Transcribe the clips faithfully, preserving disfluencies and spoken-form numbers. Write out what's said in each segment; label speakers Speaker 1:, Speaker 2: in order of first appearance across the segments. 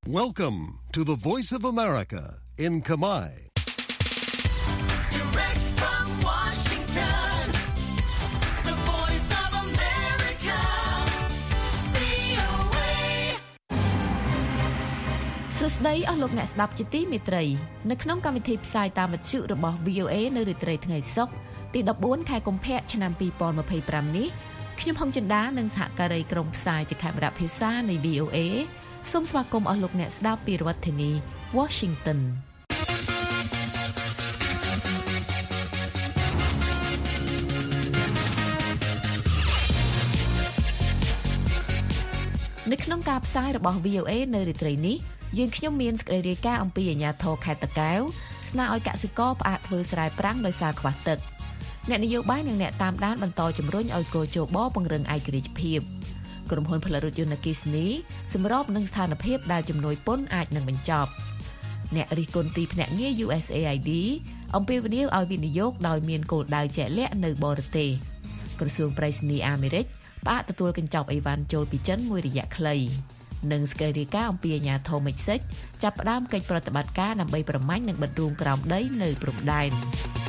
Speaker 1: Welcome to the Voice of America in Khmer.
Speaker 2: Direct from Washington, the Voice of America, វី អូ เอ
Speaker 3: សួស្តីអស់លោកអ្នកស្ដាប់ជាទីមេត្រីនៅក្នុងកម្មវិធីផ្សាយតាមវិទ្យុរបស់ វី អូ เอ នៅរាត្រីថ្ងៃសុក្រទីដប់បួនខែកុម្ភៈឆ្នាំ ពីរពាន់ម្ភៃប្រាំនេះខ្ញុំហុងចិន្តានិងសហការីក្រុមផ្សាយជាខេមរៈភាសានៃ វី អូ เอ សូមស្វាគមន៍អស់លោកអ្នកស្ដាប់ពីរដ្ឋធានី Washington នៅក្នុងការផ្សាយរបស់ វី អូ เอ នៅរាត្រីនេះយើងខ្ញុំមានសេចក្តីរាយការណ៍អំពីអាជ្ញាធរខេត្តតាកែវស្នើឲ្យកសិករផ្អាកធ្វើស្រែប្រាំងដោយសារខ្វះទឹកអ្នកនយោបាយនិងអ្នកតាមដានបន្តជំរុញឲ្យកោជបពង្រឹងឯករាជ្យភាពក្រុមហ៊ុនផលិតរថយន្តអគ្គិសនីសម្របនឹងស្ថានភាពដែលជំនួយពន្ធអាចនឹងបញ្ចប់អ្នករិះគន់ទីភ្នាក់ងារ យូ អេស เอ ไอ ดี អំពាវនាវឲ្យវិនិយោគដោយមានគោលដៅជាក់លាក់នៅបរទេសក្រសួងប្រៃសណីយ៍អាមេរិកផ្អាកទទួលកញ្ចប់អីវ៉ាន់ចូលពីចិនមួយរយៈខ្លីនិងសេចក្តីរាយការណ៍អំពីអាជ្ញាធរមិចស៊ិកចាប់ផ្ដើមកិច្ចប្រតិបត្តិការដើម្បីប្រមាញ់និងបិទរូងក្រោមដីនៅព្រំដែន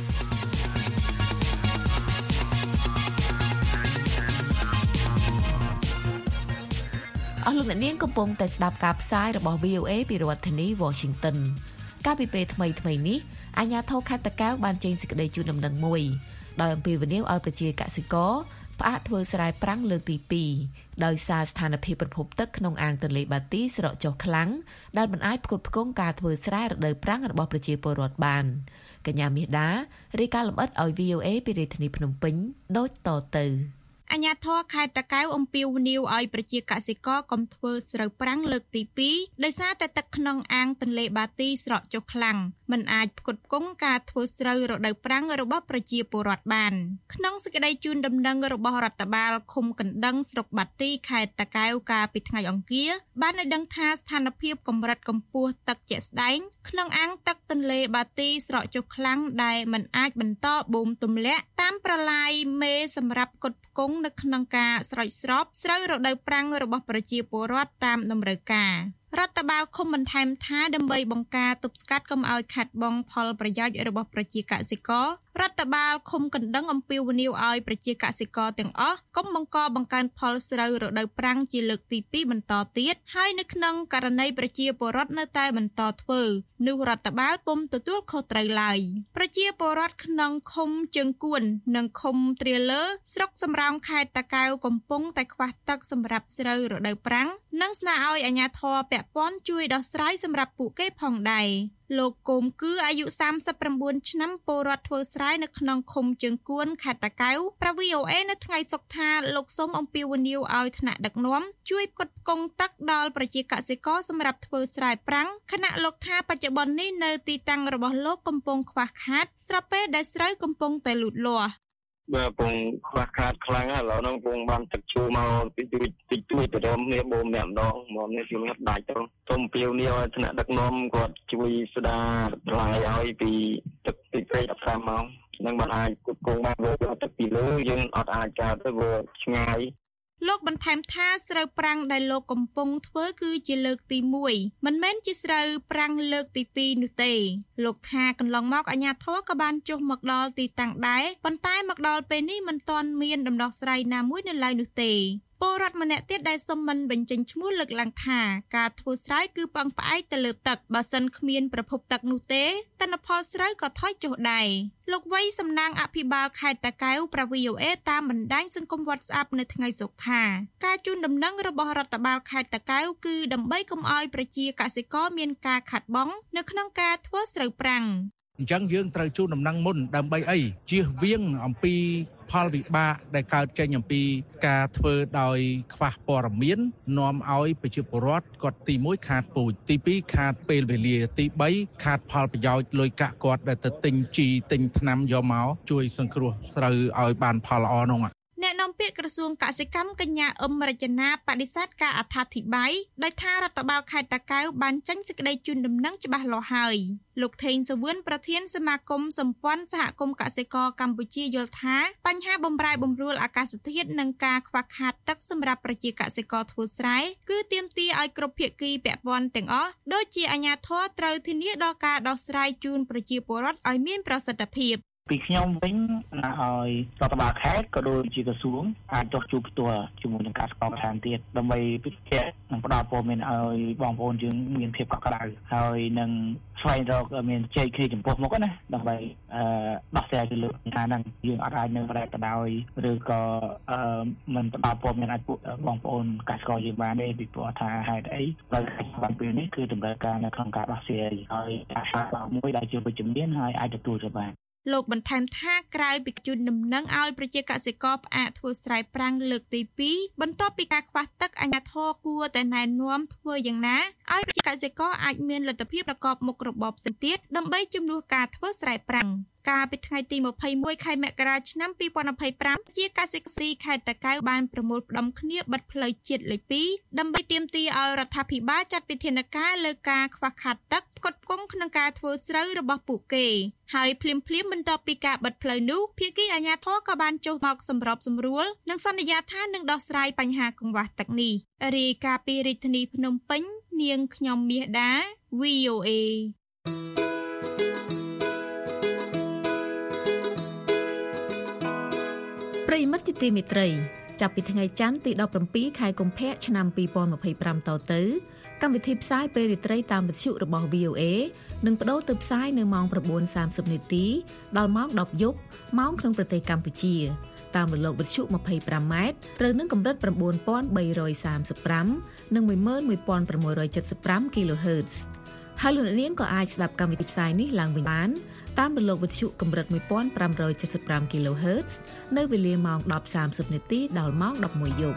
Speaker 3: អស់លោកអ្នកនាងកំពុងតែស្ដាប់ការផ្សាយរបស់ វី អូ เอ ពីរដ្ឋធានី Washington កាលពីពេលថ្មីថ្មីនេះអាជ្ញាធរខេត្តតាកែវបានចេញសេចក្តីជូនដំណឹងមួយដោយអំពាវនាវឲ្យប្រជាកសិករផ្អាកធ្វើស្រែប្រាំងលើកទីពីរដោយសារស្ថានភាពប្រភពទឹកក្នុងអាងទន្លេបាទីស្រកចុះខ្លាំងដែលមិនអាចផ្គត់ផ្គង់ការធ្វើស្រែរដូវប្រាំងរបស់ប្រជាពលរដ្ឋបានកញ្ញាមាសដារាយការណ៍លម្អិតឲ្យ វី អូ เอ ពីរាជធានីភ្នំពេញដូចតទៅ
Speaker 4: អាជ្ញាធរខេត្តតាកែវអំពាវនាវឲ្យប្រជាកសិករកុំធ្វើស្រូវប្រាំងលើកទីពីរដោយសារតែទឹកក្នុងអាងទន្លេបាទីស្រកចុះខ្លាំងមិនអាចផ្គត់ផ្គង់ការធ្វើស្រូវរដូវប្រាំងរបស់ប្រជាពលរដ្ឋបានក្នុងសេចក្តីជូនដំណឹងរបស់រដ្ឋបាលឃុំកណ្ដឹងស្រុកបាទីខេត្តតាកែវកាលពីថ្ងៃអង្គារបានឲ្យដឹងថាស្ថានភាពកម្រិតកម្ពស់ទឹកជាក់ស្ដែងក្នុងអាងទឹកទន្លេបាទីស្រកចុះខ្លាំងដែលមិនអាចបន្តបូមទម្លាក់តាមប្រឡាយមេសម្រាប់ផ្គត់ផ្គង់នៅក្នុងការស្រោចស្រពស្រូវរដូវប្រាំងរបស់ប្រជាពលរដ្ឋតាមតម្រូវការរដ្ឋបាលឃុំបន្ថែមថាដើម្បីបង្ការទប់ស្កាត់កុំឲ្យខាត់បងផលប្រយោជន៍របស់ប្រជាកសិកររដ្ឋបាលឃុំកណ្ដឹងអំពាវនាវឲ្យប្រជាកសិករទាំងអស់កុំបង្កបង្កើនផលស្រូវរដូវប្រាំងជាលើកទីពីរបន្តទៀតហើយនៅក្នុងករណីប្រជាពលរដ្ឋនៅតែបន្តធ្វើនោះរដ្ឋបាលពុំទទួលខុសត្រូវឡើយប្រជាពលរដ្ឋក្នុងឃុំជើងគួននិងឃុំត្រៀលលើស្រុកសំរោងខេត្តតាកែវកំពុងតែខ្វះទឹកសម្រាប់ស្រូវរដូវប្រាំងនិងស្នើឲ្យអាជ្ញាធរពាក់ព័ន្ធជួយដោះស្រាយសម្រាប់ពួកគេផងដែរលោកគោមគឺអាយុសាមសិប៩ឆ្នាំពលរដ្ឋធ្វើស្រែនៅក្នុងឃុំជើងគួនខេត្តតាកែវប្រវី អូ เอ នៅថ្ងៃសុក្រថាលោកសូមអំពាវនាវឲ្យថ្នាក់ដឹកនាំជួយផ្គត់ផ្គង់ទឹកដល់ប្រជាកសិករសម្រាប់ធ្វើស្រែប្រាំងខណៈលោកថាបច្ចុប្បន្ននេះនៅទីតាំងរបស់លោកកំពុងខ្វះខាតស្របពេលដែលស្រូវកំពុងតែលូតលាស់
Speaker 5: បើពងខ្វះខាតខ្លាំងហើយឥឡូវហ្នឹងពងបានទឹកជួមកតិចតួចតិចតួចទៅរំនេះបូមម្ដងមកនេះខ្ញុំហត់ដាច់ទៅសូមពាវនាវឲ្យថ្នាក់ដឹកនាំគាត់ជួយស្ដារថ្លៃឲ្យពីទឹកតិចពេកដល់5ម៉ោងនឹងមិនអាចគប់គងបានវាទឹកពីលើយើងអត់អាចកើតទៅវាឆ្ងាយ
Speaker 4: លោកបន្ថែមថាស្រូវប្រាំងដែលលោកកំពុងធ្វើគឺជាលើកទីមួយមិនមែនជាស្រូវប្រាំងលើកទីពីរនោះទេលោកថាកន្លងមកអាជ្ញាធរក៏បានចុះមកដល់ទីតាំងដែរប៉ុន្តែមកដល់ពេលនេះមិនទាន់មានដំណោះស្រាយណាមួយនៅឡើយនោះទេពលរដ្ឋម្នាក់ទៀតដែលសុំមិនបញ្ចេញឈ្មោះលើកឡើងថាការធ្វើស្រែគឺពឹងផ្អែកទៅលើទឹកបើសិនគ្មានប្រភពទឹកនោះទេទិន្នផលស្រូវក៏ថយចុះដែរលោកវៃសំណាងអភិបាលខេត្តតាកែវប្រវី អូ เอ តាមបណ្ដាញសង្គម WhatsApp នៅថ្ងៃសុក្រថាការជូនដំណឹងរបស់រដ្ឋបាលខេត្តតាកែវគឺដើម្បីកុំឲ្យប្រជាកសិករមានការខាតបង់នៅក្នុងការធ្វើស្រូវប្រាំង
Speaker 6: អញ្ចឹងយើងត្រូវជូនដំណឹងមុនដើម្បីអីជៀសវាងអំពីផលវិបាកដែលកើតចេញអំពីការធ្វើដោយខ្វះព័ត៌មាននាំឲ្យប្រជាពលរដ្ឋគាត់ទីមួយខាតពូជទីពីរខាតពេលវេលាទីបីខាតផលប្រយោជន៍លុយកាក់គាត់ដែលទៅទិញជីទិញថ្នាំយកមកជួយសង្គ្រោះស្រូវឲ្យបានផលល្អនោះ
Speaker 4: អ្នកនាំពាក្យក្រសួងកសិកម្មកញ្ញាអឹមរចនាបដិសេធការអត្ថាធិប្បាយដោយថារដ្ឋបាលខេត្តតាកែវបានចេញសេចក្តីជូនដំណឹងច្បាស់លាស់ហើយលោកថេងសវឿនប្រធានសមាគមសម្ព័ន្ធសហគមន៍កសិករកម្ពុជាយល់ថាបញ្ហាបំរែបំរួលអាកាសធាតុនិងការខ្វះខាតទឹកសម្រាប់ប្រជាកសិករធ្វើស្រែគឺទាមទារឲ្យគ្រប់ភាគីពាក់ព័ន្ធទាំងអស់ដូចជាអាជ្ញាធរត្រូវធានាដល់ការដោះស្រាយជូនប្រជាពលរដ្ឋឲ្យមានប្រសិទ្ធភាព
Speaker 7: ពីខ្ញុំវិញណាឲ្យរដ្ឋបាលខេត្តក៏ដូចជាក្រសួងអាចចុះជួបផ្ទាល់ជាមួយនឹងកសិករបន្ថែមទៀតដើម្បីពិភាក្សានិងផ្ដល់ព័ត៌មានឲ្យបងប្អូនយើងមានភាពកក់ក្ដៅហើយនឹងស្វែងរកមានជ័យគ្នាចំពោះមុខណាដើម្បីអឺដោះស្រាយទៅលើបញ្ហាហ្នឹងយើងអាចអាចនៅប្រែបដោយឬក៏អឺមិនផ្ដល់ព័ត៌មានឲ្យពួកបងប្អូនកសិករយើងបានទេពីព្រោះថាហេតុអីដោយបានពេលនេះគឺតម្រូវការនៅក្នុងការដោះស្រាយហើយអាសាមួយដែលជាវិជ្ជមានហើយអាចទទួលទៅបាន
Speaker 4: លោកបន្ថែមថាក្រៅពីជូនដំណឹងឲ្យប្រជាកសិករផ្អាកធ្វើស្រែប្រាំងលើកទីពីរបន្ទាប់ពីការខ្វះទឹកអាជ្ញាធរគួរតែណែនាំធ្វើយ៉ាងណាឲ្យប្រជាកសិករអាចមានលទ្ធភាពប្រកបមុខរបរផ្សេងទៀតដើម្បីជំនួសការធ្វើស្រែប្រាំងកាលពីថ្ងៃទីម្ភៃមួយខែមករាឆ្នាំពីរពាន់ម្ភៃប្រាំជាកសិករខេត្តតាកែវបានប្រមូលផ្ដុំគ្នាបិទផ្លូវជាតិលេខពីរដើម្បីទាមទារឲ្យរដ្ឋាភិបាលចាត់វិធានការលើការខ្វះខាតទឹកផ្គត់ផ្គង់ក្នុងការធ្វើស្រូវរបស់ពួកគេហើយភ្លាមភ្លាមបន្ទាប់ពីការបិទផ្លូវនោះភាគីអាជ្ញាធរក៏បានចុះមកសម្របសម្រួលនិងសន្យាថានឹងដោះស្រាយបញ្ហាកង្វះទឹកនេះរាយការណ៍ពីរាជធានីភ្នំពេញនាងខ្ញុំមាសដា វី អូ เอ
Speaker 3: ប្រិយមិត្តជាទីមេត្រីចាប់ពីថ្ងៃច័ន្ទទីដប់ប្រាំពីរខែកុម្ភៈឆ្នាំពីរពាន់ម្ភៃប្រាំតទៅកម្មវិធីផ្សាយពេលរាត្រីតាមវិទ្យុរបស់ វី អូ เอ នឹងបដូរទៅផ្សាយនៅម៉ោង ៩ សាមសិប នាទីដល់ម៉ោង ដប់ យប់ម៉ោងក្នុងប្រទេសកម្ពុជាតាមរលកវិទ្យុ ម្ភៃប្រាំ ម៉ែត្រត្រូវនឹងកម្រិត ៩,៣សាមសិបប្រាំ និង មួយម៉ឺនមួយពាន់ប្រាំមួយរយចិតសិបប្រាំ kHz ហើយលោកអ្នកនាងក៏អាចស្ដាប់កម្មវិធីផ្សាយនេះឡើងវិញបានតាមរលកវិទ្យុកម្រិត មួយពាន់ប្រាំរយចិតសិបប្រាំ kHz នៅវេលាម៉ោង ដប់សាមសិប នាទីដល់ម៉ោង ដប់មួយ យប់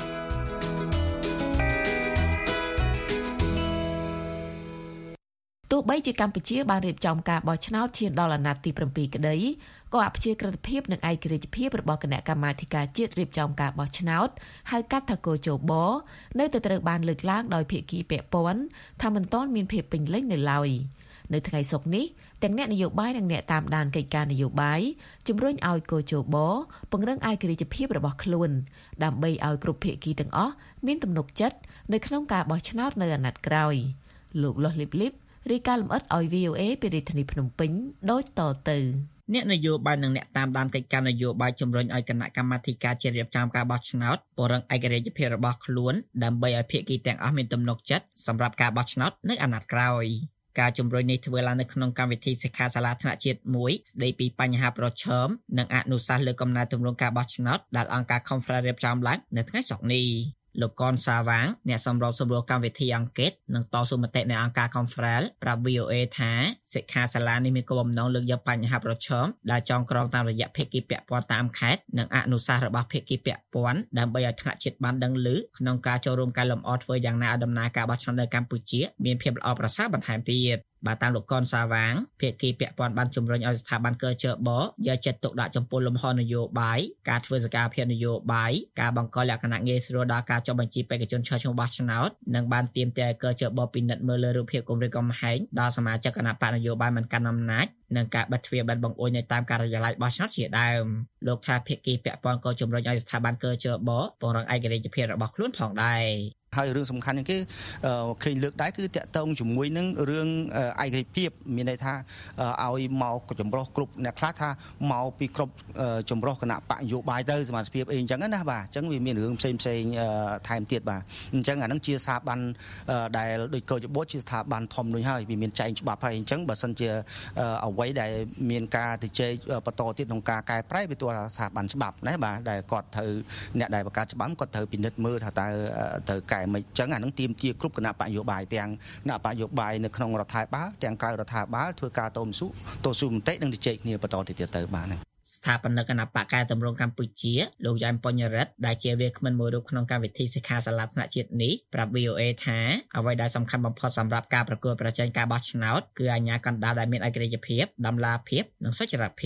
Speaker 3: ទោះបីជាកម្ពុជាបានរៀបចំការបោះឆ្នោតឈានដល់អាណត្តិទីប្រាំពីរក្តីក៏អព្យាក្រឹតភាពនិងឯករាជ្យភាពរបស់គណៈកម្មាធិការជាតិរៀបចំការបោះឆ្នោតហៅកាត់ថាកោជបនៅតែត្រូវបានលើកឡើងដោយភាគីពាក់ព័ន្ធថាមិនទាន់មានភាពពេញលេញនៅឡើយនៅថ្ងៃសុក្រនេះទាំងអ្នកនយោបាយនិងអ្នកតាមដានកិច្ចការនយោបាយជំរុញឲ្យកោជបពង្រឹងឯករាជ្យភាពរបស់ខ្លួនដើម្បីឲ្យគ្រប់ភាគីទាំងអស់មានទំនុកចិត្តនៅក្នុងការបោះឆ្នោតនៅអាណត្តិក្រោយលោកលះលីបលីបរាយការណ៍លម្អិតឲ្យ វី អូ เอ ពីរាជធានីភ្នំពេញដូចតទៅ
Speaker 8: អ្នកនយោបាយនិងអ្នកតាមដានកិច្ចការនយោបាយជំរុញឲ្យគណៈកម្មាធិការជាតិរៀបចំការបោះឆ្នោតពង្រឹងឯករាជ្យភាពរបស់ខ្លួនដើម្បីឲ្យភាគីទាំងអស់មានទំនុកចិត្តសម្រាប់ការបោះឆ្នោតនៅអាណត្តិក្រោយការជំរុញនេះធ្វើឡើងនៅក្នុងកម្មវិធីសិក្ខាសាលាថ្នាក់ជាតិមួយស្ដីពីបញ្ហាប្រឈមនិងអនុសាសន៍លើកំណែទម្រង់ការបោះឆ្នោតដែលអង្គការ Conference រៀបចំឡើងនៅថ្ងៃសុក្រនេះលោកកនសាវាងអ្នកសម្របសម្រួលកម្មវិធីអង្កេតនិងតស៊ូមតិនៃអង្គការ Conference ប្រាប់ វី អូ เอ ថាសិក្ខាសាលានេះមានគោលបំណងលើកយកបញ្ហាប្រឈមដែលចងក្រងតាមរយៈភាគីពាក់ព័ន្ធតាមខេត្តនិងអនុសាសន៍របស់ភាគីពាក់ព័ន្ធដើម្បីឲ្យថ្នាក់ជាតិបានដឹងឮក្នុងការចូលរួមកែលម្អធ្វើយ៉ាងណាឲ្យដំណើរការបោះឆ្នោតនៅកម្ពុជាមានភាពល្អប្រសើរបន្ថែមទៀតបាទតាមលោកកនសាវាងភាគីពាក់ព័ន្ធបានជំរុញឲ្យស្ថាប័នកជបយកចិត្តទុកដាក់ចំពោះលំហនយោបាយការធ្វើសកម្មភាពនយោបាយការបង្កលក្ខណៈងាយស្រួលដល់ការចុះបញ្ជីបេក្ខជនឈរឈ្មោះបោះឆ្នោតនិងបានទាមទារឲ្យកជបពិនិត្យមើលលើរូបភាពគម្រិតកំហែងដល់សមាជិកគណៈបកនយោបាយមិនកាន់អំណាចនិងការបិទទ្វារបិទបង្អួចនៅតាមការិយាល័យបោះឆ្នោតជាដើមលោកថាភាគីពាក់ព័ន្ធក៏ជំរុញឲ្យស្ថាប័នកជបពង្រឹងឯករាជ្យភាពរបស់ខ្លួនផងដែរ
Speaker 9: ហើយរឿងសំខាន់ជាងគេឃើញលើកដែរគឺតាក់ទងជាមួយនឹងរឿងឯករាជ្យភាពមានន័យថាឲ្យមកចម្រុះគ្រប់អ្នកខ្លះថាមកពីគ្រប់ចម្រុះគណៈបកនយោបាយទៅសមាជិកអីអញ្ចឹងណាបាទអញ្ចឹងវាមានរឿងផ្សេងផ្សេងថែមទៀតបាទអញ្ចឹងអានឹងជាស្ថាប័នដែលដូចកោជបជាស្ថាប័នធំដូចហើយវាមានចែងច្បាប់ហើយអញ្ចឹងបើសិនជាអ្វីដែលមានការទៅជែកបន្តទៀតក្នុងការកែប្រែវាទោះស្ថាប័នច្បាប់ណាបាទដែលគាត់ត្រូវអ្នកដែលបង្កើតច្បាប់គាត់ត្រូវពិនិត្យមើលថាតើត្រូវកែមិនអញ្ចឹងអានឹងទាមទារគ្រប់គណៈបកនយោបាយទាំងគណៈបកនយោបាយនៅក្នុងរដ្ឋាភិបាលទាំងក្រៅរដ្ឋាភិបាលធ្វើការតស៊ូតស៊ូមតិនិងជជែកគ្នាបន្តទៀតទៅបាទហ្នឹង
Speaker 8: ស្ថាបនិកគណៈបកកែតម្រង់កម្ពុជាលោកយ៉ែមបញ្ញរិទ្ធដែលជាវាគ្មិនមួយរូបក្នុងកម្មវិធីសិក្ខាសាលាថ្នាក់ជាតិនេះប្រាប់ វី អូ เอ ថាអ្វីដែលសំខាន់បំផុតសម្រាប់ការប្រកួតប្រជែងការបោះឆ្នោតគឺអាជ្ញាកណ្ដាលដែលមានឯករាជ្យភាពដំណាភាពនិងសុចរិតភាព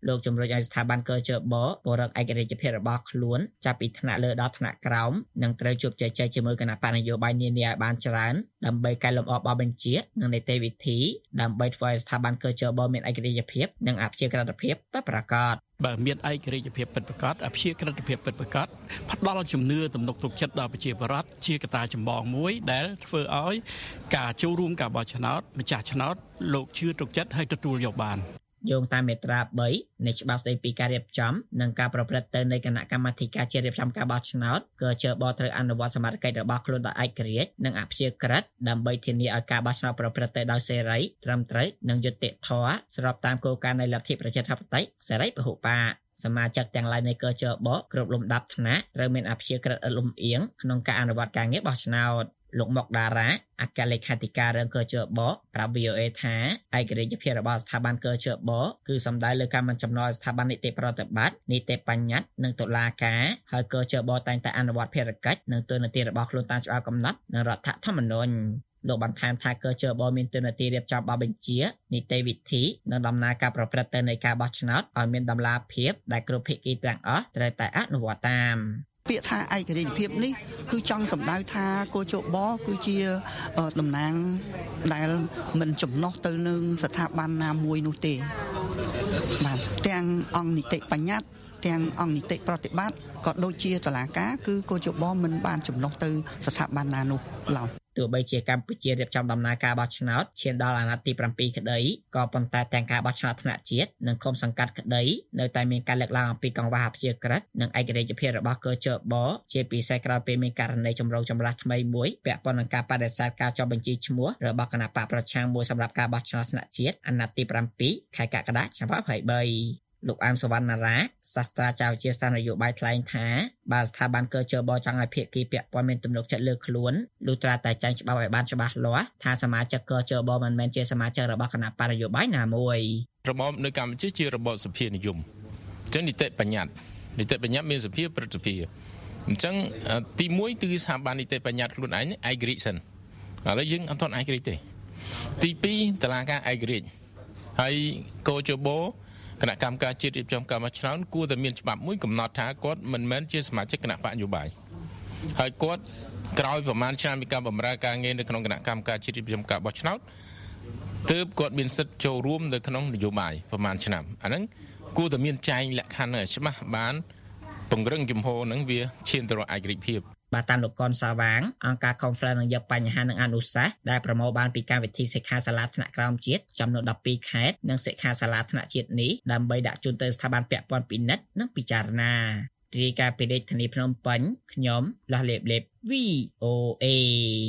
Speaker 8: លោកជំរុញឲ្យស្ថាប័នកជបពង្រឹងឯករាជ្យភាពរបស់ខ្លួនចាប់ពីថ្នាក់លើដល់ថ្នាក់ក្រោមនិងត្រូវជួបជជែកជាមួយគណៈបកនយោបាយនានាឲ្យបានច្រើនដើម្បីកែលម្អបទបញ្ជានិងនីតិវិធីដើម្បីធ្វើឲ្យស្ថាប័នកជបមានឯករាជ្យភាពនិងអព្យាក្រឹតភាពពិតប្រាកដ
Speaker 10: បើមានឯករាជ្យភាពពិតប្រាកដអព្យាក្រឹតភាពពិតប្រាកដផ្ដល់ជំនឿទំនុកទុកចិត្តដល់ប្រជាពលរដ្ឋជាកត្តាចម្បងមួយដែលធ្វើឲ្យការចូលរួមការបោះឆ្នោតម្ចាស់ឆ្នោតលោកជឿទុកចិត្តហើយទទួលយកបាន
Speaker 8: យោងតាមមាត្រាបីនៃច្បាប់ស្តីពីការរៀបចំនិងការប្រព្រឹត្តទៅនៃគណៈកម្មាធិការជាតិរៀបចំការបោះឆ្នោតកជបត្រូវអនុវត្តសមត្ថកិច្ចរបស់ខ្លួនដោយឯករាជ្យនិងអព្យាក្រឹតដើម្បីធានាឲ្យការបោះឆ្នោតប្រព្រឹត្តទៅដោយសេរីត្រឹមត្រូវនិងយុត្តិធម៌ស្របតាមគោលការណ៍នៃលទ្ធិប្រជាធិបតេយ្យសេរីពហុបកសមាជិកទាំងឡាយនៃកជបគ្រប់លំដាប់ថ្នាក់ត្រូវមានអព្យាក្រឹតលំអៀងក្នុងការអនុវត្តការងារបោះឆ្នោតលោកមុកដារ៉ាអគ្គលេខាធិការរឿងកជបប្រាប់ វី អូ អេ ថាឯករាជ្យភាពរបស់ស្ថាប័នកជបគឺសំដៅលើការមិនចំណោទស្ថាប័ននីតិប្រតិបត្តិនីតិបញ្ញត្តិនិងតុលាការហើយកជបតែងតែអនុវត្តភារកិច្ចនិងទូនាទីរបស់ខ្លួនតាមច្បាប់កំណត់និងរដ្ឋធម្មនុញ្ញលោកបន្ថែមថាកជបមានទូនាទីរៀបចំបទបញ្ជានីតិវិធីនិងដំណើរការប្រព្រឹត្តទៅនៃការបោះឆ្នោតឲ្យមានតម្លាភាពដែលគ្រប់ភាគីទាំងអស់ត្រូវតែអនុវត្តតាម
Speaker 9: ពាក្យថាឯករាជ្យភាពនេះគឺចង់សម្ដៅថាកោជបគឺជាតំណាងដែលមិនចំណុះទៅនឹងស្ថាប័នណាមួយនោះទេបាទទាំងអង្គនីតិបញ្ញត្តិទាំងអង្គនីតិប្រតិបត្តិក៏ដូចជាតុលាការគឺកោជបមិនបានចំណុះទៅស្ថាប័នណានោះឡើយ
Speaker 8: ទោះបីជាកម្ពុជារៀបចំដំណើរការបោះឆ្នោតឈានដល់អាណត្តិទីប្រាំពីរក្តីក៏ប៉ុន្តែទាំងការបោះឆ្នោតថ្នាក់ជាតិនិងឃុំសង្កាត់ក្តីនៅតែមានការលើកឡើងអំពីកង្វះអព្យាក្រឹតនិងឯករាជ្យភាពរបស់កជបជាពិសេសក្រោយពេលមានករណីចម្រូងចម្រាសថ្មីមួយពាក់ព័ន្ធនឹងការបដិសេធការចុះបញ្ជីឈ្មោះរបស់គណៈបកប្រឆាំងមួយសម្រាប់ការបោះឆ្នោតថ្នាក់ជាតិអាណត្តិទីប្រាំពីរខែកក្កដាឆ្នាំยี่สิบสามលោកអែមសវណ្ណារាសាស្ត្រាចារ្យវិទ្យាសាស្ត្រនយោបាយថ្លែងថាបើស្ថាប័នកជបចង់ឲ្យភាគីពាក់ព័ន្ធមានទំនុកចិត្តលើខ្លួនលុះត្រាតែចែងច្បាប់ឲ្យបានច្បាស់លាស់ថាសមាជិកកជបមិនមែនជាសមាជិករបស់គណៈបកនយោបាយណាមួយ
Speaker 11: របបនៅកម្ពុជាជារបបសភានិយមអញ្ចឹងនីតិបញ្ញត្តិនីតិបញ្ញត្តិមានសភាព្រឹទ្ធសភាអញ្ចឹងទីមួយគឺស្ថាប័ននីតិបញ្ញត្តិខ្លួនឯងឯករាជ្យសិនឥឡូវយើងអត់ទាន់ឯករាជ្យទេទីពីរតុលាការឯករាជ្យហើយកជបគណៈកម្មការជាតិរៀបចំការបោះឆ្នោតគួរតែមានច្បាប់មួយកំណត់ថាគាត់មិនមែនជាសមាជិកគណៈបកនយោបាយហើយគាត់ក្រោយប្រមាណឆ្នាំពីការបម្រើការងារនៅក្នុងគណៈកម្មការជាតិរៀបចំការបោះឆ្នោតទើបគាត់មានសិទ្ធិចូលរួមនៅក្នុងនយោបាយប្រមាណឆ្នាំអាហ្នឹងគួរតែមានចែងលក្ខខណ្ឌឲ្យច្បាស់បានពង្រឹងជំហរហ្នឹងវាឈានទៅរកឯករាជ្យភាព
Speaker 8: បាទតាមលោកកនសាវាងអង្គការ Conference នឹងយកបញ្ហានិងអនុសាសន៍ដែលប្រមូលបានពីកម្មវិធីសិក្ខាសាលាថ្នាក់ក្រោមជាតិចំនួនដប់ពីរខេត្តនិងសិក្ខាសាលាថ្នាក់ជាតិនេះដើម្បីដាក់ជូនទៅស្ថាប័នពាក់ព័ន្ធពិនិត្យនិងពិចារណារាយការណ៍ពីរាជធានីភ្នំពេញខ្ញុំលាស់លេបលេប វី អូ អេ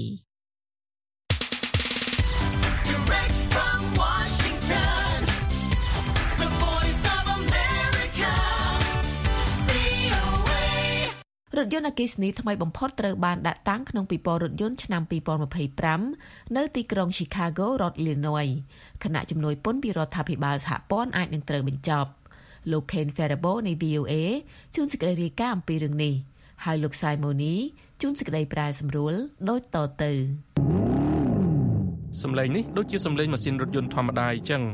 Speaker 2: Direct from Washington, the voice of America, វី អូ เอ
Speaker 3: រថយន្តអគ្គិសនីថ្មីបំផុតត្រូវបានដាក់តាំងក្នុងពិព័រណ៍រថយន្តឆ្នាំยี่สิบยี่สิบห้าនៅទីក្រុង Chicago រដ្ឋ Illinois គណៈជំនួយពន្ធពីរដ្ឋាភិបាលសហព័ន្ធអាចនឹងត្រូវបញ្ចប់លោក Ken Ferrabo នៃ វី អូ អេ ជួនសេចក្តីរាយការណ៍អំពីរឿងនេះហើយលោក Simoni ជួនសេចក្តីប្រែសម្រួលដូចតទៅ
Speaker 12: សំឡេងនេះដូចជាសំឡេងម៉ាស៊ីនរថយន្តធម្មតាអញ្ចឹង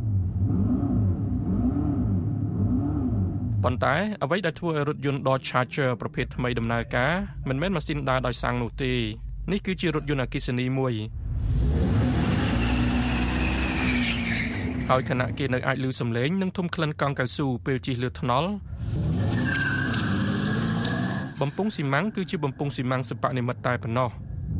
Speaker 12: ប៉ុន្តែអ្វីដែលធ្វើឲ្យរថយន្ត Dodge Charger ប្រភេទថ្មីដំណើរការមិនមែនម៉ាស៊ីនដើរដោយសាំងនោះទេនេះគឺជារថយន្តអគ្គិសនីមួយហើយខណៈគេនៅអាចឮសំឡេងនិងធំក្លិនកង់កៅស៊ូពេលជិះលើថ្នល់បំពង់ស៊ីម៉ាំងគឺជាបំពង់ស៊ីម៉ាំងសិប្បនិម្មិតតែប៉ុណ្ណោះ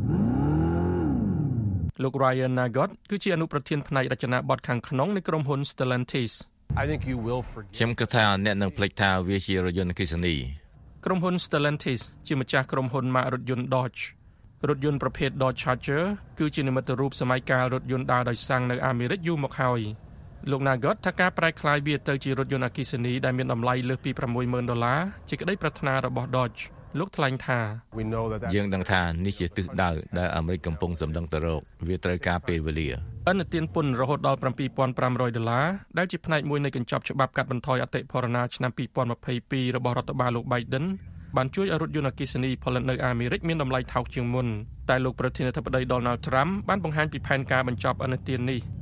Speaker 12: លោក Ryan Nagot គឺជាអនុប្រធានផ្នែករចនាបថខាងក្នុងនៃក្រុមហ៊ុន Stellantis
Speaker 13: ខ្ញុំគិតថាអ្នកនឹងភ្លេចថាវាជារថយន្តអគ្គិសនី
Speaker 12: ក្រុមហ៊ុន Stellantis ជាម្ចាស់ក្រុមហ៊ុនម៉ាករថយន្ត Dodge រថយន្តប្រភេទ Dodge Charger គឺជានិមិត្តរូបសម័យកាលរថយន្តដើរដោយសាំងនៅអាមេរិកយូរមកហើយលោក Nagot ថាការប្រែក្លាយវាទៅជារថយន្តអគ្គិសនីដែលមានតម្លៃលើសពីsáu mươi,000ដុល្លារជាក្តីប្រាថ្នារបស់ Dodge លោកថ្លែងថា
Speaker 13: យើងដឹងថានេះជាទិសដៅដែលអាមេរិកកំពុងសម្លឹងទៅរកវាត្រូវការពេលវេលា
Speaker 12: ឥណទានពន្ធរហូតដល់seven thousand five hundredដុល្លារដែលជាផ្នែកមួយនៃកញ្ចប់ច្បាប់កាត់បន្ថយអតិផរណាឆ្នាំtwenty twenty-twoរបស់រដ្ឋបាលលោក Biden បានជួយឲ្យរថយន្តអគ្គិសនីផលិតនៅអាមេរិកមានតម្លៃថោកជាងមុនតែលោកប្រធានាធិបតី Donald Trump បានបង្ហាញពីផែនការបញ្ចប់ឥណទាននេះ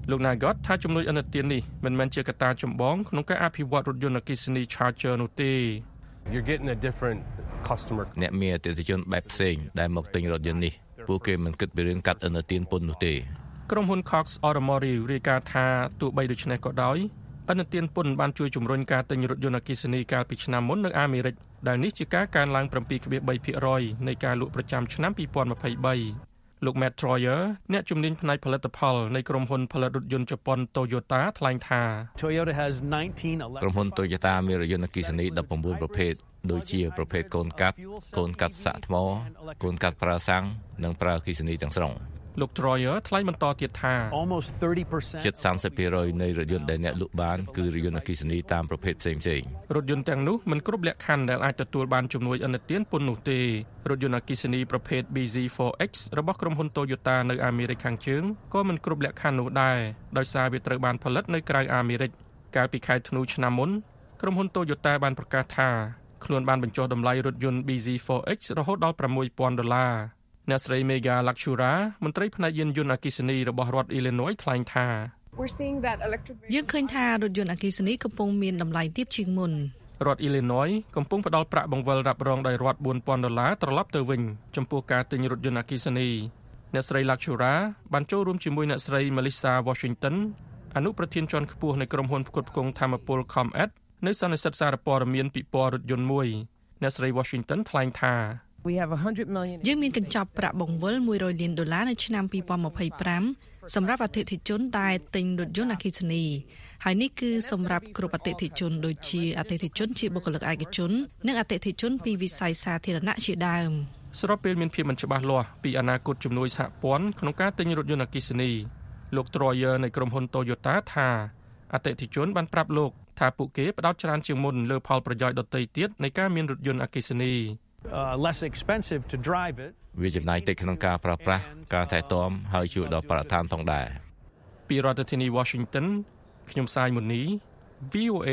Speaker 12: លោក Nagot ថាជំនួយឥណទាននេះមិនមែនជាកត្តាចម្បងក្នុងការអភិវឌ្ឍរថយន្តអគ្គិសនី Charger នោះទេ
Speaker 14: You're getting a different customer
Speaker 13: អ្នកមានអតិថិជនបែបផ្សេងដែលមកទិញរថយន្តនេះពួកគេមិនគិតពីរឿងកាត់ឥណទានពន្ធនោះទេ
Speaker 12: ក្រុមហ៊ុន Cox Automotive រាយការណ៍ថាទោះបីដូច្នេះក៏ដោយឥណទានពន្ធបានជួយជំរុញការទិញរថយន្តអគ្គិសនីកាលពីឆ្នាំមុននៅអាមេរិកដែលនេះជាការកើនឡើង seven point three percent នៃការលក់ប្រចាំឆ្នាំtwenty twenty-threeលោក Matt Troyer អ្នកជំនាញផ្នែកផលិតផលនៃក្រុមហ៊ុនផលិតរថយន្តជប៉ុន Toyota ថ្លែងថា
Speaker 14: Toyota has nineteen
Speaker 13: ក្រុមហ៊ុន Toyota មានរថយន្តអគ្គិសនីnineteenប្រភេទដូចជាប្រភេទកូនកាត់កូនកាត់សាក់ថ្មកូនកាត់ប្រើសាំងនិងប្រើអគ្គិសនីទាំងស្រុង
Speaker 12: លោក Troyer ថ្លែងបន្តទៀតថា
Speaker 14: almost thirty percent
Speaker 13: ជិតthirty percent នៃរថយន្តដែលអ្នកលក់បានគឺរថយន្តអគ្គិសនីតាមប្រភេទផ្សេងៗ
Speaker 12: រថយន្តទាំងនោះមិនគ្រប់លក្ខខណ្ឌដែលអាចទទួលបានជំនួយឥណទានពន្ធនោះទេរថយន្តអគ្គិសនីប្រភេទ B Z four X របស់ក្រុមហ៊ុន Toyota នៅអាមេរិកខាងជើងក៏មិនគ្រប់លក្ខខណ្ឌនោះដែរដោយសារវាត្រូវបានផលិតនៅក្រៅអាមេរិកកាលពីខែធ្នូឆ្នាំមុនក្រុមហ៊ុន Toyota បានប្រកាសថាខ្លួនបានបញ្ចុះតម្លៃរថយន្ត B Z four X រហូតដល់six thousandដុល្លារអ្នកស្រី Mega Lakshura មន្ត្រីផ្នែកយានយន្តអគ្គិសនីរបស់រដ្ឋ Illinois ថ្លែងថា
Speaker 15: យើងឃើញថារថយន្តអគ្គិសនីកំពុងមានតម្លៃទាបជាងមុន
Speaker 12: រដ្ឋ Illinois កំពុងផ្ដល់ប្រាក់បង្វិលរ៉ាប់រងដោយរដ្ឋfour thousandដុល្លារត្រឡប់ទៅវិញចំពោះការទិញរថយន្តអគ្គិសនីអ្នកស្រី Lakshura បានចូលរួមជាមួយអ្នកស្រី Melissa Washington អនុប្រធានជាន់ខ្ពស់នៃក្រុមហ៊ុនផ្គត់ផ្គង់ថាមពល ComEd នៅសន្និសីទសារព័ត៌មានពិព័រណ៍រថយន្តមួយអ្នកស្រី Washington ថ្លែងថា
Speaker 15: យើងមានកញ្ចប់ប្រាក់បង្វិលone hundredលានដុល្លារនៅឆ្នាំtwenty twenty-fiveសម្រាប់អតិថិជនដែលទិញរថយន្តអគ្គិសនីហើយនេះគឺសម្រាប់គ្រប់អតិថិជនដូចជាអតិថិជនជាបុគ្គលិកឯកជននិងអតិថិជនពីវិស័យសាធារណៈជាដើម
Speaker 12: ស្របពេលមានភាពមិនច្បាស់លាស់ពីអនាគតជំនួយសហព័ន្ធក្នុងការទិញរថយន្តអគ្គិសនីលោក Troyer នៃក្រុមហ៊ុន Toyota ថាអតិថិជនបានប្រាប់លោកថាពួកគេផ្ដោតច្រើនជាងមុនលើផលប្រយោជន៍ដទៃទៀតនៃការមានរថយន្តអគ្គិសនី
Speaker 14: Uh, less expensive to drive it
Speaker 13: វាចំណាយតិចក្នុងការប្រើប្រាស់ការថែទាំហើយជួយដល់បរិស្ថានផងដែរ
Speaker 12: ពីរដ្ឋធានី Washington ខ្ញុំសាយមុនី V O A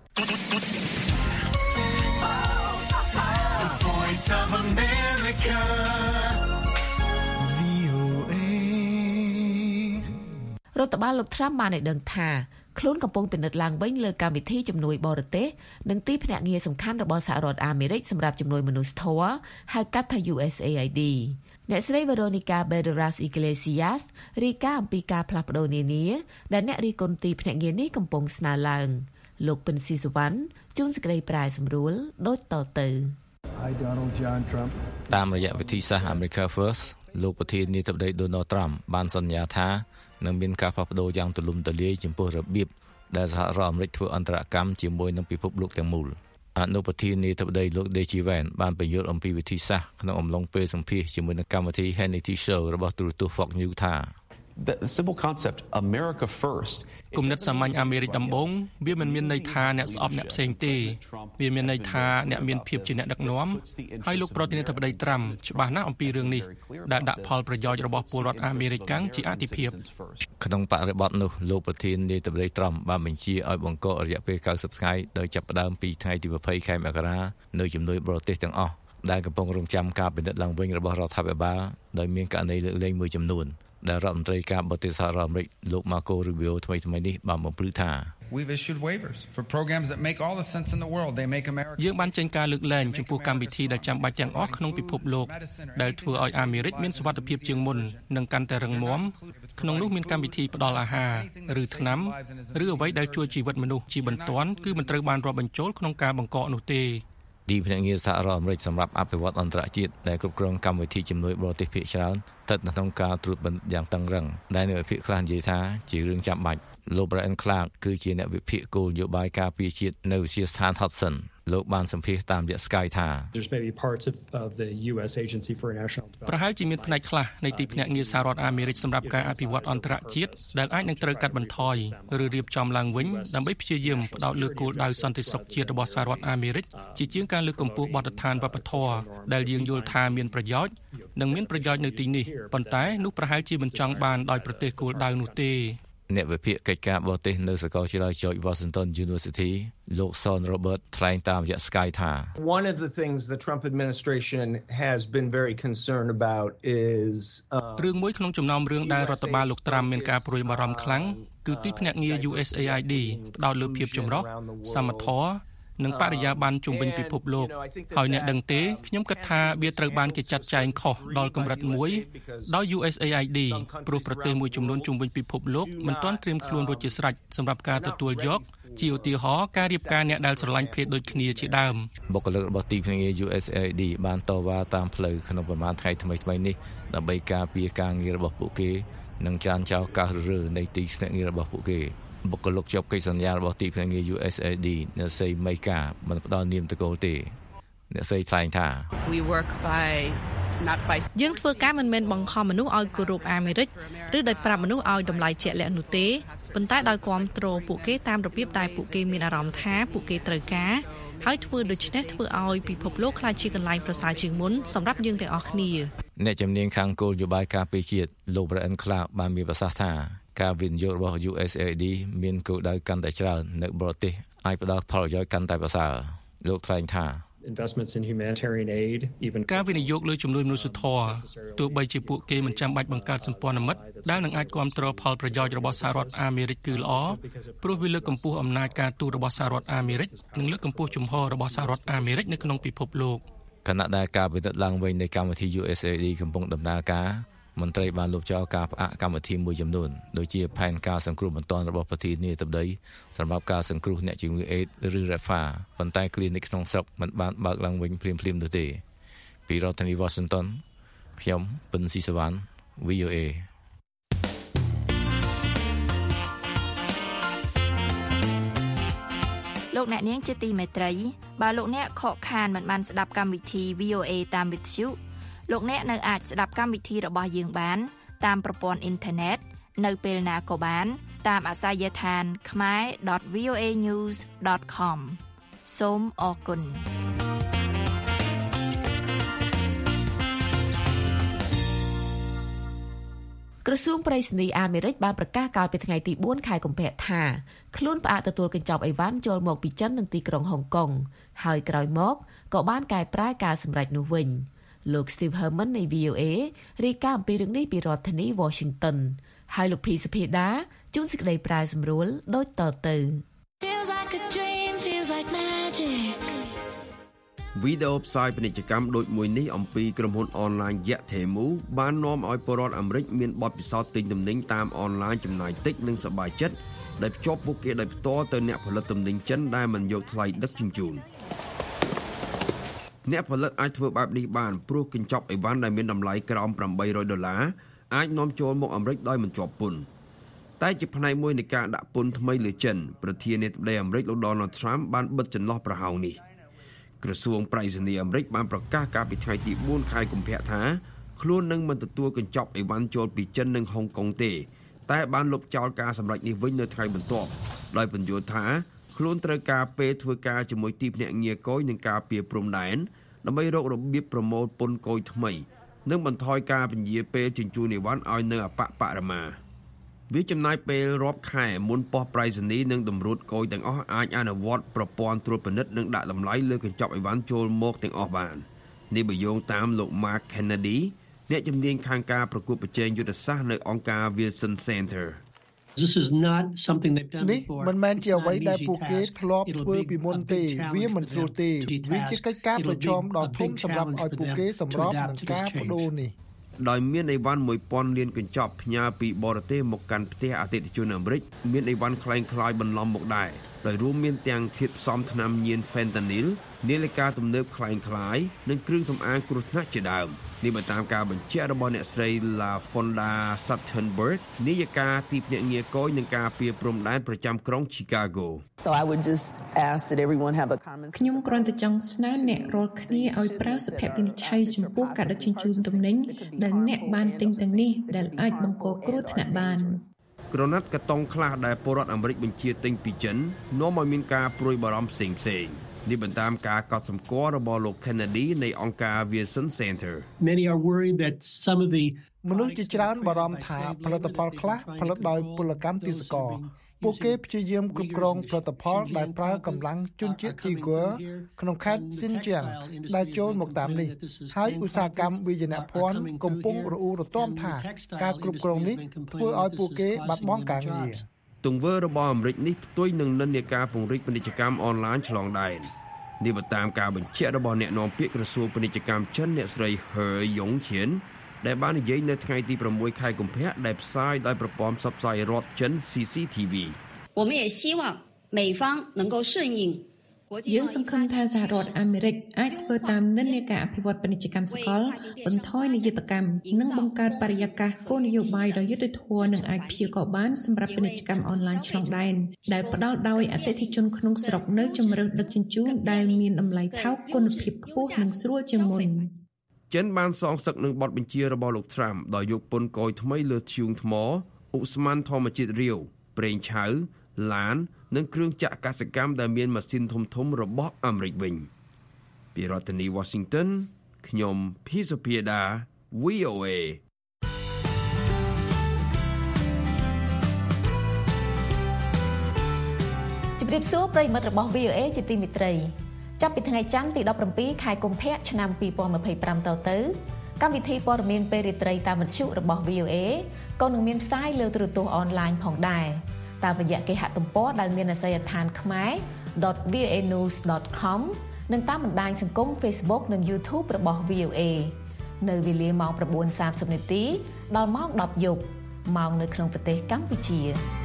Speaker 2: The Voice of America V O A
Speaker 3: រដ្ឋបាលលោក Trump បានឲ្យដឹងថាខ្លួនកំពុងពិនិត្យឡើងវិញលើកម្មវិធីជំនួយបរទេសនិងទីភ្នាក់ងារសំខាន់របស់សហរដ្ឋអាមេរិកសម្រាប់ជំនួយមនុស្សធម៌ហៅកាត់ថា U S A I D អ្នកស្រី Veronica Balderas Iglesias រាយការណ៍អំពីការផ្លាស់ប្តូរនានាដែលអ្នករិះគន់ទីភ្នាក់ងារនេះកំពុងស្នើឡើងលោកពិនស៊ីសវណ្ណជួនសេចក្តីប្រាយសម្រួលដូចតទៅ
Speaker 16: Hi Donald John Trump
Speaker 13: តាមរយៈវិធីសាស្ត្រ America First លោកប្រធានាធិបតី Donald Trump បានសន្យាថានឹងមានការផ្លាស់ប្តូរយ៉ាងទូលំទូលាយចំពោះរបៀបដែលសហរដ្ឋអាមេរិកធ្វើអន្តរកម្មជាមួយនឹងពិភពលោកទាំងមូលអនុប្រធានាធិបតីលោក Deji Vance បានបញ្យល់អំពីវិធីសាស្ត្រក្នុងអំឡុងពេលសម្ភាសជាមួយនឹងកម្មវិធី Hannity Show របស់ទូរទស្សន៍ Fox News ថា
Speaker 17: The simple concept America first
Speaker 12: គំនិតសាមញ្ញអាមេរិកដំបូងវាមិនមានន័យថាអ្នកស្អប់អ្នកផ្សេងទេវាមានន័យថាអ្នកមានភាពជាអ្នកដឹកនាំហើយលោកប្រធានាធិបតីត្រាំច្បាស់ណាស់អំពីរឿងនេះដែលដាក់ផលប្រយោជន៍របស់ពលរដ្ឋអាមេរិកកាំងជាអាទិភាព
Speaker 13: ក្នុងបរិបទនោះលោកប្រធានាធិបតីត្រាំបានបញ្ជាឲ្យបង្ករយៈពេលninetyថ្ងៃដោយចាប់ផ្ដើមពីថ្ងៃទីtwentyខែមករានៅជំនួយបរទេសទាំងអស់ដែលកំពុងរងចាំការពិនិត្យឡើងវិញរបស់រដ្ឋាភិបាលដោយមានករណីលើកលែងមួយចំនួនដែលរដ្ឋមន្ត្រីការបរទេសសហរដ្ឋអាមេរិកលោក Marco Rubio ថ្មីៗនេះបានបំភ្លឺថា
Speaker 18: We've issued waivers for programs that make all the sense in the world. They make America
Speaker 12: យើងបានចេញការលើកលែងចំពោះកម្មវិធីដែលចាំបាច់ទាំងអស់ក្នុងពិភពលោកដែលធ្វើឲ្យអាមេរិកមានសុវត្ថិភាពជាងមុននិងកាន់តែរឹងមាំក្នុងនោះមានកម្មវិធីផ្ដល់អាហារឬថ្នាំឬអ្វីដែលជួយជីវិតមនុស្សជាបន្ទាន់គឺមិនត្រូវបានរាប់បញ្ចូលក្នុងការបង្កកនោះទេ
Speaker 13: ទីភ្នាក់ងារសហរដ្ឋអាមេរិកសម្រាប់អភិវឌ្ឍអន្តរជាតិដែលគ្រប់គ្រងកម្មវិធីជំនួយបរទេសភាគច្រើនស្ថិតនៅក្នុងការត្រួតពិនិត្យយ៉ាងតឹងរ៉ឹងដែលនៅភាគខ្លះនិយាយថាជារឿងចាំបាច់លោក Brian Clark គឺជាអ្នកវិភាគគោលនយោបាយការពារជាតិនៅវិទ្យាស្ថាន Hudson លោកបានសម្ភាសតាមរយៈ Sky ថា
Speaker 19: There's maybe parts of, of the U S Agency for International Development
Speaker 12: ប្រហែលជាមានផ្នែកខ្លះនៃទីភ្នាក់ងារសហរដ្ឋអាមេរិកសម្រាប់ការអភិវឌ្ឍអន្តរជាតិដែលអាចនឹងត្រូវកាត់បន្ថយឬរៀបចំឡើងវិញដើម្បីព្យាយាមផ្ដោតលើគោលដៅសន្តិសុខជាតិរបស់សហរដ្ឋអាមេរិកជាជាងការលើកកម្ពស់បទដ្ឋានវប្បធម៌ដែលយើងយល់ថាមានប្រយោជន៍និងមានប្រយោជន៍នៅទីនេះប៉ុន្តែនោះប្រហែលជាមិនចង់បានដោយប្រទេសគោលដៅនោះទេ
Speaker 13: អ្នកវិភាគកិច្ចការបរទេសនៅសាកលវិទ្យាល័យ George Washington University លោក Son Robert ថ្លែងតាមរយៈ Sky ថា
Speaker 20: One of the things the Trump administration has been very concerned about is
Speaker 12: រឿងមួយក្នុងចំណោមរឿងដែលរដ្ឋបាលលោកត្រាំមានការព្រួយបារម្ភខ្លាំងគឺទីភ្នាក់ងារ U S A I D ផ្ដោតលើភាពចម្រុះសមធម៌និងបរិយាបន្នជុំវិញពិភពលោកហើយអ្នកដឹងទេខ្ញុំគិតថាវាត្រូវបានគេចាត់ចែងខុសដល់កម្រិតមួយដោយ U S A I D ព្រោះប្រទេសមួយចំនួនជុំវិញពិភពលោកមិនទាន់ត្រៀមខ្លួនរួចជាស្រេចសម្រាប់ការទទួលយកជាឧទាហរណ៍ការរៀបការអ្នកដែលស្រឡាញ់ភេទដូចគ្នាជាដើម
Speaker 13: បុគ្គលិករបស់ទីភ្នាក់ងារ U S A I D បានតវ៉ាតាមផ្លូវក្នុងប្រមាណថ្ងៃថ្មីៗនេះដើម្បីការពារការងាររបស់ពួកគេនិងចានចោលការរើនៃទីភ្នាក់ងាររបស់ពួកគេបុគ្គលិកជាប់កិច្ចសន្យារបស់ទីភ្នាក់ងារ U S A I D អ្នកស្រីមេកាមិនផ្ដល់នាមតកូលទេអ្នកស្រីថ្លែងថា
Speaker 21: We work by not by
Speaker 15: យើងធ្វើការមិនមែនបង្ខំមនុស្សឲ្យគោរពអាមេរិកឬដោយប្រាប់មនុស្សឲ្យតម្លៃជាក់លាក់នោះទេប៉ុន្តែដោយគាំទ្រពួកគេតាមរបៀបដែលពួកគេមានអារម្មណ៍ថាពួកគេត្រូវការហើយធ្វើដូច្នេះធ្វើឲ្យពិភពលោកក្លាយជាកន្លែងប្រសើរជាងមុនសម្រាប់យើងទាំងអស់គ្នា
Speaker 13: អ្នកជំនាញខាងគោលនយោបាយការពារជាតិលោក Brian Clark បានមានប្រសាសន៍ថាការវិនិយោគរបស់ U S A I D មានគោលដៅកាន់តែច្រើននៅបរទេសអាចផ្ដល់ផលប្រយោជន៍កាន់តែប្រសើរលោកថ្លែងថា
Speaker 19: investments in humanitarian aid even
Speaker 12: ការវិនិយោគលើជំនួយមនុស្សធម៌ទោះបីជាពួកគេមិនចាំបាច់បង្កើតសម្ព័ន្ធមិត្តដែលនឹងអាចគ្រប់គ្រងផលប្រយោជន៍របស់សហរដ្ឋអាមេរិកគឺល្អព្រោះវាលើកកម្ពស់អំណាចការទូតរបស់សហរដ្ឋអាមេរិកនិងលើកកម្ពស់ជំហររបស់សហរដ្ឋអាមេរិកនៅក្នុងពិភពលោក
Speaker 13: ខណៈដែលការពិនិត្យឡើងវិញនៃកម្មវិធី U S A I D កំពុងដំណើរការមន្ត្រីបានលុបចោលការផ្អាកកម្មវិធីមួយចំនួនដូចជាផែនការសង្គ្រោះបន្ទាន់របស់ប្រធានាធិបតីសម្រាប់ការសង្គ្រោះអ្នកជំងឺអេដស៍ឬ Rafah ប៉ុន្តែ clinic ក្នុងស្រុកមិនបានបើកឡើងវិញភ្លាមៗនោះទេពីរដ្ឋធានី Washington ខ្ញុំពិនស៊ីសវណ្ណ V O A
Speaker 22: លោកអ្នកនាងជាទីមេត្រីបើលោកអ្នកខកខានមិនបានស្ដាប់កម្មវិធី V O A តាមវិទ្យុលោកអ្នកនៅអាចស្ដាប់កម្មវិធីរបស់យើងបានតាមប្រព័ន្ធអ៊ីនធឺណិតនៅពេលណាក៏បានតាមអាសយដ្ឋាន khmer dot v o a news dot com សូមអរគុណ
Speaker 3: ក្រសួងប្រៃសណីអាមេរិកបានប្រកាសកាលពីថ្ងៃទីបួនខែកុម្ភៈថាខ្លួនផ្អាកទទួលកញ្ចប់អីវ៉ាន់ចូលមកពីចិននិងទីក្រុងហុងកុងហើយក្រោយមកក៏បានកែប្រែការសម្រេចនោះវិញលោក Steve Herman នៃ V O A រាយការណ៍អំពីរឿងនេះពីរដ្ឋធានី Washington ហើយលោកភីសុភីដាជួនសេចក្តីប្រាយសម្រួលដូចតទៅ
Speaker 23: វីដេអូផ្សាយពាណិជ្ជកម្មដូចមួយនេះអំពីក្រុមហ៊ុនអនឡាញយៈ Temu បាននាំឲ្យពលរដ្ឋអាមេរិកមានបទពិសោធន៍ទិញទំនិញតាមអនឡាញចំណាយតិចនិងសប្បាយចិត្តដែលភ្ជាប់ពួកគេដោយផ្ទាល់ទៅអ្នកផលិតទំនិញចិនដែលមិនយកថ្លៃដឹកជញ្ជូនអ្នកផលិតអាចធ្វើបែបនេះបានព្រោះកញ្ចប់អីវ៉ាន់ដែលមានតម្លៃក្រោមeight hundredដុល្លារអាចនាំចូលមកអាមេរិកដោយមិនជាប់ពន្ធតែជាផ្នែកមួយនៃការដាក់ពន្ធថ្មីលើចិនប្រធានាធិបតីអាមេរិកលោក Donald Trump បានបិទចន្លោះប្រហោងនេះក្រសួងប្រៃសណីអាមេរិកបានប្រកាសកាលពីថ្ងៃទីfourខែកុម្ភៈថាខ្លួននឹងមិនទទួលកញ្ចប់អីវ៉ាន់ចូលពីចិននិងហុងកុងទេតែបានលុបចោលការសម្រេចនេះវិញនៅថ្ងៃបន្ទាប់ដោយពន្យល់ថាខ្លួនត្រូវការពេលធ្វើការជាមួយទីភ្នាក់ងារគយនឹងការពារព្រំដែនដើម្បីរករបៀបប្រមូលពន្ធគយថ្មីនិងបន្ថយការពន្យាពេលជញ្ជូនអីវ៉ាន់ឲ្យនៅអបបរមាវាចំណាយពេលរាប់ខែមុនប៉ុស្តិ៍ប្រៃសណីនិងតម្រួតគយទាំងអស់អាចអនុវត្តប្រព័ន្ធត្រួតពិនិត្យនិងដាក់តម្លៃលើកញ្ចប់អីវ៉ាន់ចូលមកទាំងអស់បាននេះបើយោងតាមលោក Mark Kennedy អ្នកជំនាញខាងការប្រកួតប្រជែងយុទ្ធសាស្ត្រនៅអង្គការ Wilson Center
Speaker 24: This is not something they've done before
Speaker 25: នេះមិនមែនជាអ្វីដែលពួកគេធ្លាប់ធ្វើពីមុនទេវាមិនស្រួលទេវាជាកិច្ចការប្រឈមដ៏ធំសម្រាប់ឲ្យពួកគេសម្របនឹងការបដូរនេះ
Speaker 23: ដោយមានអីវ៉ាន់one thousandលានកញ្ចប់ផ្ញើពីបរទេសមកកាន់ផ្ទះអតិថិជនអាមេរិកមានអីវ៉ាន់คล้ายៗបន្លំមកដែរដោយរួមមានទាំងធាតុផ្សំថ្នាំញៀន Fentanyl នាឡិកាទំនើបคล้ายៗនិងគ្រឿងសម្អាងគ្រោះថ្នាក់ជាដើមនេះបើតាមការបញ្ជាក់របស់អ្នកស្រី LaFonda Suttonberg នាយិកាទីភ្នាក់ងារគយនឹងការពារព្រំដែនប្រចាំក្រុង Chicago
Speaker 26: So I would just ask that everyone have a common
Speaker 27: ខ្ញុំគ្រាន់តែចង់ស្នើអ្នករាល់គ្នាឲ្យប្រើសុភវិនិច្ឆ័យចំពោះការដឹកជញ្ជូនទំនិញដែលអ្នកបានទិញទាំងនេះដែលអាចបង្កគ្រោះថ្នាក់បាន
Speaker 23: ក្រណាត់កាតុងខ្លះដែលពលរដ្ឋអាមេរិកបញ្ជាទិញពីចិននាំឲ្យមានការព្រួយបារម្ភផ្សេងៗនេះបន្តតាមការកត់សម្គាល់របស់លោក Kennedy នៃអង្គការ Wilson Center.
Speaker 24: Many are worried that some of the
Speaker 25: មនុស្សជាច្រើនបារម្ភថាផលិតផលខ្លះផលិតដោយពលកម្មទេសចរពួកគេព្យាយាមគ្រប់គ្រងផលិតផលដែលប្រើកម្លាំងជនជាតិទីហ្គ័រក្នុងខេត្តស៊ីនជាងដែលចូលមកតាមនេះហើយឧស្សាហកម្មវិជ្ជាភ័ណ្ឌកំពុងរអ៊ូរទាំថាការគ្រប់គ្រងនេះធ្វើឲ្យពួកគេបាត់បង់ការងារ
Speaker 23: ទង្វើរបស់អាមេរិកនេះផ្ទុយនឹងនិន្នាការពង្រីកពាណិជ្ជកម្មអនឡាញឆ្លងដែននេះបើតាមការបញ្ជាក់របស់អ្នកនាំពាក្យក្រសួងពាណិជ្ជកម្មចិនអ្នកស្រី He Yongqian ដែលបាននិយាយនៅថ្ងៃទីប្រាំមួយខែកុម្ភៈដែលផ្សាយដោយប្រព័ន្ធផ្សព្វផ្សាយរដ្ឋចិន C C T V
Speaker 27: 我们也希望美方能够顺应យើងសង្ឃឹមថាសហរដ្ឋអាមេរិកអាចធ្វើតាមនិន្នាការអភិវឌ្ឍពាណិជ្ជកម្មសកលបន្ថយនីតិកម្មនិងបង្កើតបរិយាកាសគោលនយោបាយដ៏យុត្តិធម៌និងអាចព្យាករបានសម្រាប់ពាណិជ្ជកម្មអនឡាញឆ្លងដែនដែលផ្ដល់ដោយអតិថិជនក្នុងស្រុកនៅជម្រើសដឹកជញ្ជូនដែលមានតម្លៃថោកគុណភាពខ្ពស់និងស្រួលជាងមុន
Speaker 23: ចិនបានសងសឹកនឹងបទបញ្ជារបស់លោក Trump ដោយយកពន្ធគយថ្មីលើធ្យូងថ្មឧស្ម័នធម្មជាតិរាវប្រេងឆៅឡាននិងគ្រឿងចក្រកសិកម្មដែលមានម៉ាស៊ីនធំៗរបស់អាមេរិកវិញពីរដ្ឋធានី Washington ខ្ញុំភីសុភាដា V O A
Speaker 3: ជម្រាបសួរប្រិយមិត្តរបស់ V O A ជាទីមេត្រីចាប់ពីថ្ងៃច័ន្ទទីដប់ប្រាំពីរខែកុម្ភៈឆ្នាំពីរពាន់ម្ភៃប្រាំតទៅកម្មវិធីព័ត៌មានពេលរាត្រីតាមវិទ្យុរបស់ V O A ក៏នឹងមានផ្សាយលើទូរទស្សន៍អនឡាញផងដែរតាមរយៈគេហទំព័រដែលមានអាសយដ្ឋានខ្មែរ ដត វី អូ эй ニューส ដត ខម និងតាមបណ្ដាញសង្គម Facebook និង YouTube របស់ V O A នៅវេលាម៉ោង ៩សាមសិប នាទីដល់ម៉ោង ដប់យប់ម៉ោងនៅក្នុងប្រទេសកម្ពុជា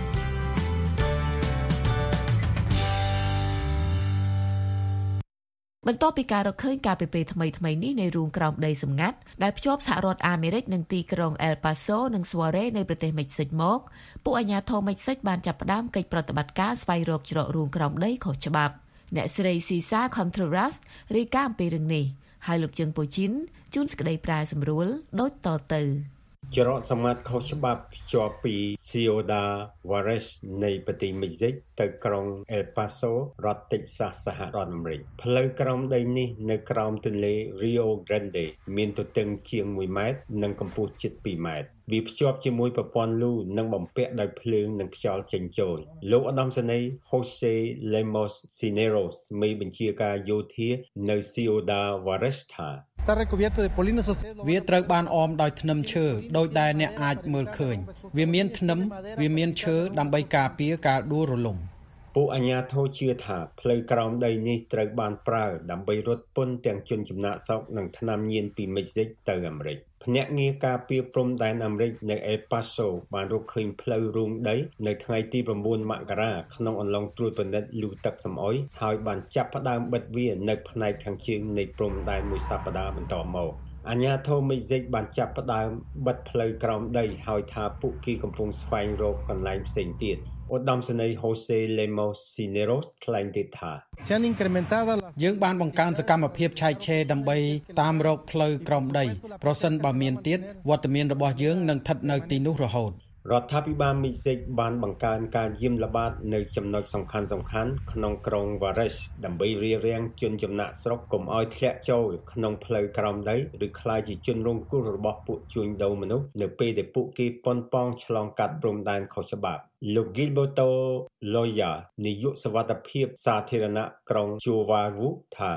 Speaker 3: បន្ទាប់ពីការរកឃើញការពីពេលថ្មីថ្មីនេះនៃរូងក្រោមដីសម្ងាត់ដែលភ្ជាប់សហរដ្ឋអាមេរិកនិងទីក្រុង El Paso និង Suarez នៃប្រទេសមិចស៊ិកមកពួកអាជ្ញាធរមិចស៊ិកបានចាប់ផ្ដើមកិច្ចប្រតិបត្តិការស្វែងរកច្រករូងក្រោមដីខុសច្បាប់អ្នកស្រី Cisa Contreras រាយការណ៍អំពីរឿងនេះហើយលោកជឹងប៉ូជីនជួនសេចក្តីប្រាយសម្រួលដូចតទៅ
Speaker 1: ច្រកសម្ងាត់ខុសច្បាប់ភ្ជាប់ពី Ciudad Juárez នៃប្រទេសមិចស៊ិកទៅក្រុង El Paso រដ្ឋ Texas សហរដ្ឋអាមេរិកផ្លូវក្រោមដីនេះនៅក្រោមទន្លេ Rio Grande មានទទឹងជាងមួយម៉ែត្រនិងកម្ពស់ជិតពីរម៉ែត្រវាភ្ជាប់ជាមួយប្រព័ន្ធលូនិងបំពាក់ដោយភ្លើងនិងខ្យល់ចេញចូលលោកឧត្តមសេនីយ៍ Jose Lemos Cineros មេបញ្ជាការយោធានៅ Ciudad Juárez ថា
Speaker 4: វាត្រូវបានអមដោយធ្នឹមឈើដោយដែលអ្នកអាចមើលឃើញវាមានធ្នឹមវាមានឈើដើម្បីការពារការដួលរលំ
Speaker 1: ពួកអាជ្ញាធរជឿថាផ្លូវក្រោមដីនេះត្រូវបានប្រើដើម្បីរត់ពន្ធទាំងជនចំណាកស្រុកនិងថ្នាំញៀនពីមិចស៊ិកទៅអាមេរិកភ្នាក់ងារការពារព្រំដែនអាមេរិកនៅ El Paso បានរកឃើញផ្លូវរូងដីនៅថ្ងៃទីប្រាំបួនមករាក្នុងអំឡុងត្រួតពិនិត្យលូទឹកសំអុយហើយបានចាប់ផ្ដើមបិទវានៅផ្នែកខាងជើងនៃព្រំដែនមួយសប្តាហ៍បន្តមកអាជ្ញាធរមិចស៊ិកបានចាប់ផ្ដើមបិទផ្លូវក្រោមដីហើយថាពួកគេកំពុងស្វែងរកកន្លែងផ្សេងទៀតឧត្តមសេនីយ៍ Jose Lemos Cineros ថ្លែងទៀតថា
Speaker 4: យើងបានបង្កើនសកម្មភាពឆែកឆេរដើម្បីតាមរកផ្លូវក្រោមដីប្រសិនបើមានទៀតវត្តមានរបស់យើងនឹងស្ថិតនៅទីនោះរហូត
Speaker 1: រដ្ឋាភិបាលមិចស៊ិកបានបង្កើនការយាមល្បាតនៅចំណុចសំខាន់ៗក្នុងក្រុង Juárez ដើម្បីរារាំងជនចំណាក់ស្រុកកុំឲ្យធ្លាក់ចូលក្នុងផ្លូវក្រោមដីឬក្លាយជាជនរងគ្រោះរបស់ពួកជួញដូរមនុស្សនៅពេលដែលពួកគេប៉ុនប៉ងឆ្លងកាត់ព្រំដែនខុសច្បាប់លោក Gilberto Loya នាយកសុវត្ថិភាពសាធារណៈក្រុង Chihuahua ថា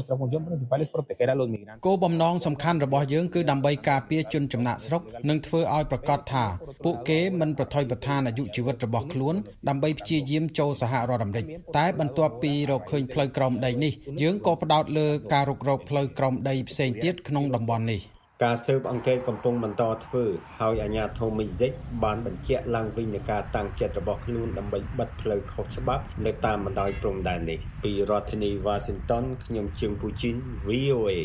Speaker 4: គោលបំណងសំខាន់របស់យើងគឺដើម្បីការពារជនចំណាក់ស្រុកនិងធ្វើឲ្យប្រកាសថាពួកគេមិនប្រថុយប្រថានអាយុជីវិតរបស់ខ្លួនដើម្បីព្យាយាមចូលសហរដ្ឋអាមេរិកតែបន្ទាប់ពីរកឃើញផ្លូវក្រោមដីនេះយើងក៏ផ្ដោតលើការរុករកផ្លូវក្រោមដីផ្សេងទៀតក្នុងតំបន់នេះ
Speaker 1: ការស៊ើបអង្កេតកំពុងបន្តធ្វើហើយអាជ្ញាធរមិចស៊ិកបានបញ្ជាក់ឡើងវិញនូវការតាំងចិត្តរបស់ខ្លួនដើម្បីបិទផ្លូវខុសច្បាប់នៅតាមបណ្ដោយព្រំដែននេះពីរដ្ឋធានី Washington ខ្ញុំជឹងពូជីន V O A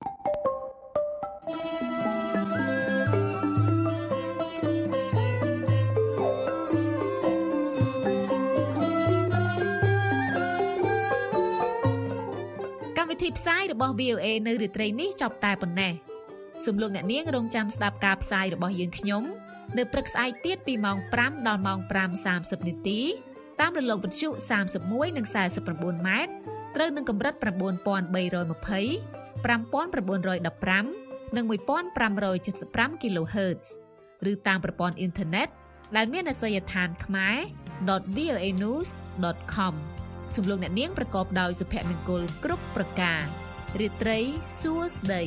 Speaker 3: កម្មវិធីផ្សាយរបស់ V O A នៅរាត្រីនេះចប់តែប៉ុណ្ណេះសូមលោកអ្នកនាងរងចាំស្ដាប់ការផ្សាយរបស់យើងខ្ញុំនៅព្រឹកស្អែកទៀតពីម៉ោងប្រាំដល់ម៉ោងប្រាំសាមសិបនាទីតាមរលកវិទ្យុសាមសិបមួយនិងសាមសិប៩ម៉ែត្រត្រូវនឹងកម្រិតnine thousand three hundred twenty, five thousand nine hundred fifteen និងfifteen seventy-five kilohertz ឬតាមប្រព័ន្ធអ៊ីនធឺណិតដែលមានអាសយដ្ឋាន khmae dot v o a news dot com សំឡេងអ្នកនាងប្រកបដោយសុភមង្គលគ្រប់ប្រការរាត្រីសួស្តី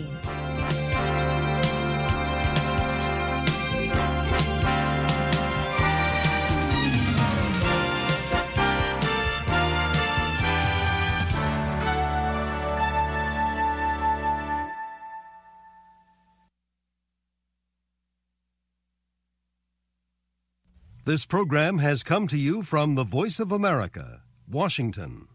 Speaker 5: This program has come to you from the Voice of America, Washington.